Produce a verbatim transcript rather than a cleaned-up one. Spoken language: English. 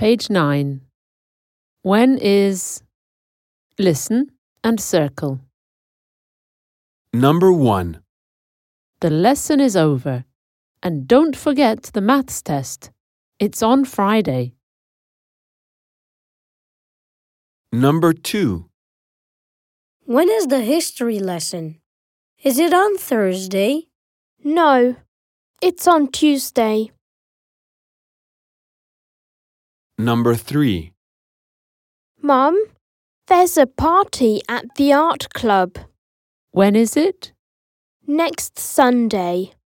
Page nine. When is... Listen and circle. Number one. The lesson is over. And don't forget the maths test. It's on Friday. Number two. When is the history lesson? Is it on Thursday? No, it's on Tuesday. Number three. Mum, there's a party at the art club. When is it? Next Sunday.